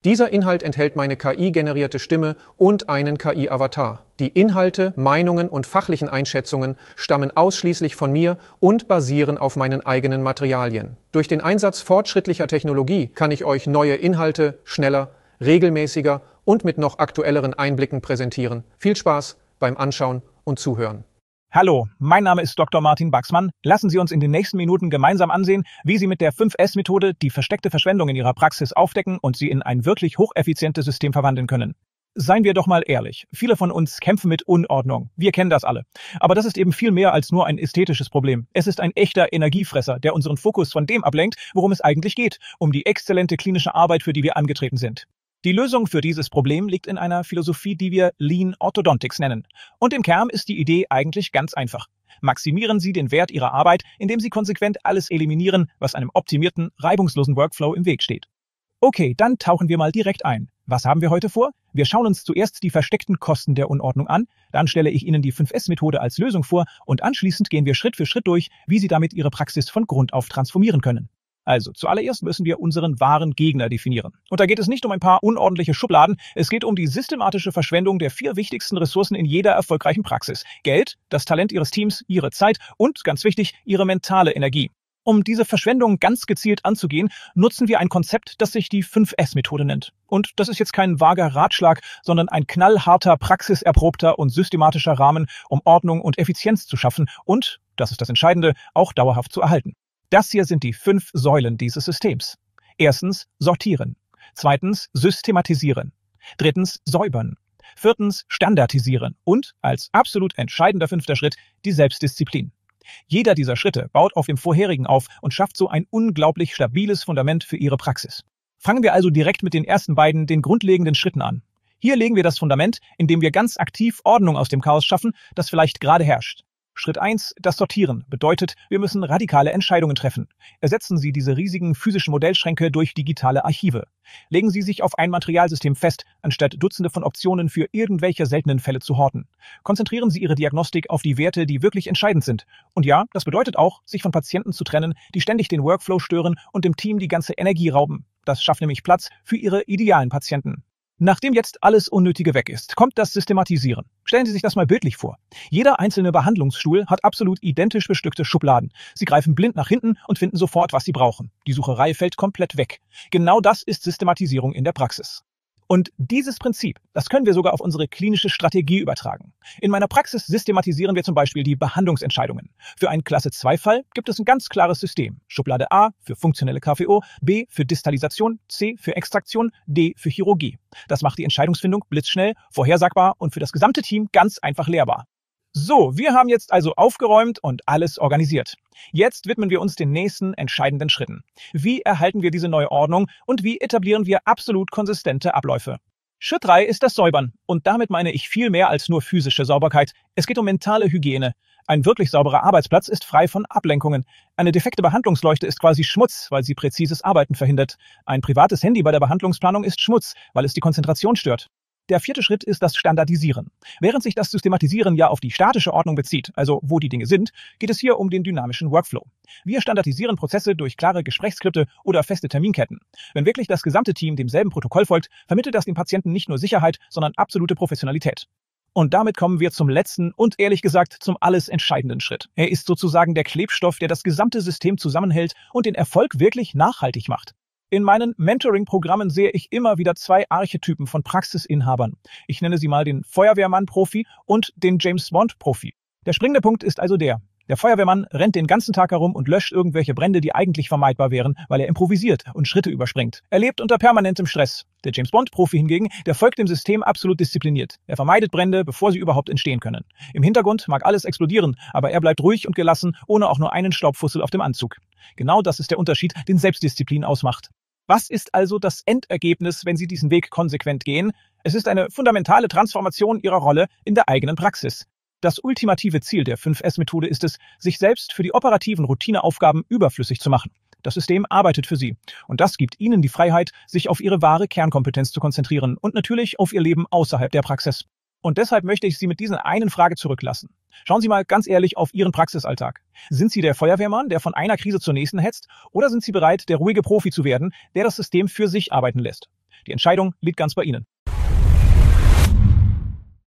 Dieser Inhalt enthält meine KI-generierte Stimme und einen KI-Avatar. Die Inhalte, Meinungen und fachlichen Einschätzungen stammen ausschließlich von mir und basieren auf meinen eigenen Materialien. Durch den Einsatz fortschrittlicher Technologie kann ich euch neue Inhalte schneller, regelmäßiger und mit noch aktuelleren Einblicken präsentieren. Viel Spaß beim Anschauen und Zuhören. Hallo, mein Name ist Dr. Martin Baxmann. Lassen Sie uns in den nächsten Minuten gemeinsam ansehen, wie Sie mit der 5S-Methode die versteckte Verschwendung in Ihrer Praxis aufdecken und sie in ein wirklich hocheffizientes System verwandeln können. Seien wir doch mal ehrlich, viele von uns kämpfen mit Unordnung. Wir kennen das alle. Aber das ist eben viel mehr als nur ein ästhetisches Problem. Es ist ein echter Energiefresser, der unseren Fokus von dem ablenkt, worum es eigentlich geht, um die exzellente klinische Arbeit, für die wir angetreten sind. Die Lösung für dieses Problem liegt in einer Philosophie, die wir Lean Orthodontics nennen. Und im Kern ist die Idee eigentlich ganz einfach. Maximieren Sie den Wert Ihrer Arbeit, indem Sie konsequent alles eliminieren, was einem optimierten, reibungslosen Workflow im Weg steht. Okay, dann tauchen wir mal direkt ein. Was haben wir heute vor? Wir schauen uns zuerst die versteckten Kosten der Unordnung an, dann stelle ich Ihnen die 5S-Methode als Lösung vor und anschließend gehen wir Schritt für Schritt durch, wie Sie damit Ihre Praxis von Grund auf transformieren können. Also, zuallererst müssen wir unseren wahren Gegner definieren. Und da geht es nicht um ein paar unordentliche Schubladen, es geht um die systematische Verschwendung der 4 wichtigsten Ressourcen in jeder erfolgreichen Praxis. Geld, das Talent Ihres Teams, Ihre Zeit und, ganz wichtig, Ihre mentale Energie. Um diese Verschwendung ganz gezielt anzugehen, nutzen wir ein Konzept, das sich die 5S-Methode nennt. Und das ist jetzt kein vager Ratschlag, sondern ein knallharter, praxiserprobter und systematischer Rahmen, um Ordnung und Effizienz zu schaffen und, das ist das Entscheidende, auch dauerhaft zu erhalten. Das hier sind die 5 Säulen dieses Systems. Erstens, sortieren. Zweitens, systematisieren. Drittens, säubern. Viertens, standardisieren. Und, als absolut entscheidender 5. Schritt, die Selbstdisziplin. Jeder dieser Schritte baut auf dem vorherigen auf und schafft so ein unglaublich stabiles Fundament für Ihre Praxis. Fangen wir also direkt mit den ersten beiden, den grundlegenden Schritten an. Hier legen wir das Fundament, indem wir ganz aktiv Ordnung aus dem Chaos schaffen, das vielleicht gerade herrscht. Schritt 1, das Sortieren, bedeutet, wir müssen radikale Entscheidungen treffen. Ersetzen Sie diese riesigen physischen Modellschränke durch digitale Archive. Legen Sie sich auf ein Materialsystem fest, anstatt Dutzende von Optionen für irgendwelche seltenen Fälle zu horten. Konzentrieren Sie Ihre Diagnostik auf die Werte, die wirklich entscheidend sind. Und ja, das bedeutet auch, sich von Patienten zu trennen, die ständig den Workflow stören und dem Team die ganze Energie rauben. Das schafft nämlich Platz für Ihre idealen Patienten. Nachdem jetzt alles Unnötige weg ist, kommt das Systematisieren. Stellen Sie sich das mal bildlich vor. Jeder einzelne Behandlungsstuhl hat absolut identisch bestückte Schubladen. Sie greifen blind nach hinten und finden sofort, was Sie brauchen. Die Sucherei fällt komplett weg. Genau das ist Systematisierung in der Praxis. Und dieses Prinzip, das können wir sogar auf unsere klinische Strategie übertragen. In meiner Praxis systematisieren wir zum Beispiel die Behandlungsentscheidungen. Für einen Klasse-2-Fall gibt es ein ganz klares System. Schublade A für funktionelle KFO, B für Distalisation, C für Extraktion, D für Chirurgie. Das macht die Entscheidungsfindung blitzschnell, vorhersagbar und für das gesamte Team ganz einfach lehrbar. So, wir haben jetzt also aufgeräumt und alles organisiert. Jetzt widmen wir uns den nächsten entscheidenden Schritten. Wie erhalten wir diese neue Ordnung und wie etablieren wir absolut konsistente Abläufe? Schritt 3 ist das Säubern. Und damit meine ich viel mehr als nur physische Sauberkeit. Es geht um mentale Hygiene. Ein wirklich sauberer Arbeitsplatz ist frei von Ablenkungen. Eine defekte Behandlungsleuchte ist quasi Schmutz, weil sie präzises Arbeiten verhindert. Ein privates Handy bei der Behandlungsplanung ist Schmutz, weil es die Konzentration stört. Der 4. Schritt ist das Standardisieren. Während sich das Systematisieren ja auf die statische Ordnung bezieht, also wo die Dinge sind, geht es hier um den dynamischen Workflow. Wir standardisieren Prozesse durch klare Gesprächsskripte oder feste Terminketten. Wenn wirklich das gesamte Team demselben Protokoll folgt, vermittelt das dem Patienten nicht nur Sicherheit, sondern absolute Professionalität. Und damit kommen wir zum letzten und ehrlich gesagt zum alles entscheidenden Schritt. Er ist sozusagen der Klebstoff, der das gesamte System zusammenhält und den Erfolg wirklich nachhaltig macht. In meinen Mentoring-Programmen sehe ich immer wieder 2 Archetypen von Praxisinhabern. Ich nenne sie mal den Feuerwehrmann-Profi und den James-Bond-Profi. Der springende Punkt ist also der Feuerwehrmann rennt den ganzen Tag herum und löscht irgendwelche Brände, die eigentlich vermeidbar wären, weil er improvisiert und Schritte überspringt. Er lebt unter permanentem Stress. Der James-Bond-Profi hingegen, der folgt dem System absolut diszipliniert. Er vermeidet Brände, bevor sie überhaupt entstehen können. Im Hintergrund mag alles explodieren, aber er bleibt ruhig und gelassen, ohne auch nur einen Staubfussel auf dem Anzug. Genau das ist der Unterschied, den Selbstdisziplin ausmacht. Was ist also das Endergebnis, wenn Sie diesen Weg konsequent gehen? Es ist eine fundamentale Transformation Ihrer Rolle in der eigenen Praxis. Das ultimative Ziel der 5S-Methode ist es, sich selbst für die operativen Routineaufgaben überflüssig zu machen. Das System arbeitet für Sie. Und das gibt Ihnen die Freiheit, sich auf Ihre wahre Kernkompetenz zu konzentrieren und natürlich auf Ihr Leben außerhalb der Praxis. Und deshalb möchte ich Sie mit dieser einen Frage zurücklassen. Schauen Sie mal ganz ehrlich auf Ihren Praxisalltag. Sind Sie der Feuerwehrmann, der von einer Krise zur nächsten hetzt, oder sind Sie bereit, der ruhige Profi zu werden, der das System für sich arbeiten lässt? Die Entscheidung liegt ganz bei Ihnen.